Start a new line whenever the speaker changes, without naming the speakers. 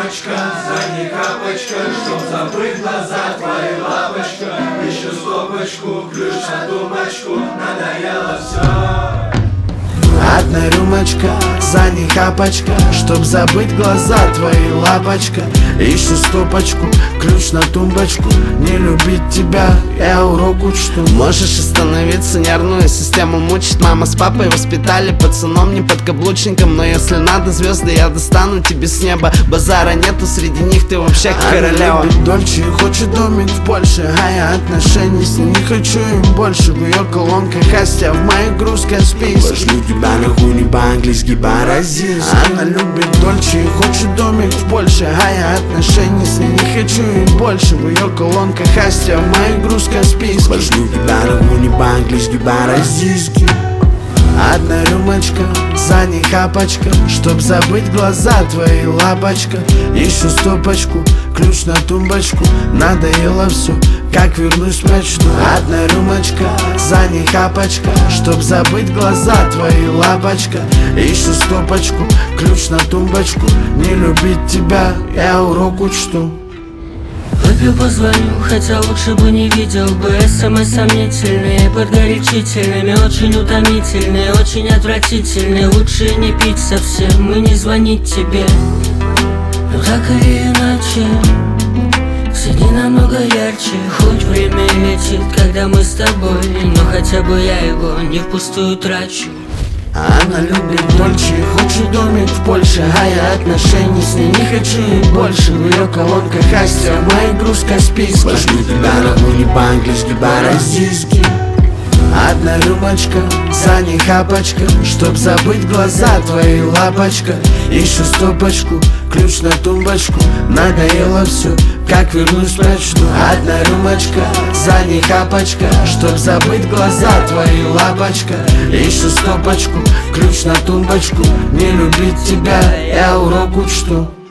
рюмочка, за ней капочка, чтоб забыть глаза твои, лапочка. Еще стопочку, ключ на тумбочку, надоело все.
Одна рюмочка, за ней хапочка, чтоб забыть глаза твои, лапочка. Ищу стопочку, ключ на тумбочку. Не любить тебя, я урок учту. Можешь остановиться, нервную систему мучить. Мама с папой воспитали пацаном, не подкаблучником. Но если надо звезды, я достану тебе с неба. Базара нету, среди них ты вообще королева. Она любит Дольче и хочет домик в Польше, а я отношений с ней не хочу им больше. В ее колонках Астя, в моей грузке список.
Пошлю тебя нахуй не по-английски, по-российски.
Она любит Дольче и хочет домик в Польше, а я отношений с ней не хочу им больше. В ее колонках Астя, в моей грузке список.
Пошлю тебя нахуй не по-английски, по-российски.
Одна рюмочка, за ней хапочка, чтоб забыть глаза твои, лапочка. Ищу стопочку, ключ на тумбочку. Надоело все, как вернусь в мечту. Одна рюмочка, за ней хапочка, чтоб забыть глаза твои, лапочка. Ищу стопочку, ключ на тумбочку. Не любить тебя, я урок учту.
Выпью, позвоню, хотя лучше бы не видел бы. СМС сомнительные, под горячительными, очень утомительные, очень отвратительные. Лучше не пить совсем и не звонить тебе. Но так или иначе, все дни намного ярче. Хоть время летит, когда мы с тобой, но хотя бы я его не впустую трачу.
Она любит Дольче и хочет домик в Польше, а я отношений с ней не хочу и больше. В ее колонках Астя, в моей грузке списка.
Пошлю тебя нахуй не по-английски, по-российски.
Одна рюмочка, за ней хапочка, чтоб забыть глаза твои, лапочка. Ищу стопочку, ключ на тумбочку. Надоело все, как вернусь в мечту. Одна рюмочка, за ней хапочка, чтоб забыть глаза твои, лапочка. Ищу стопочку, ключ на тумбочку. Не любить тебя, я урок учту.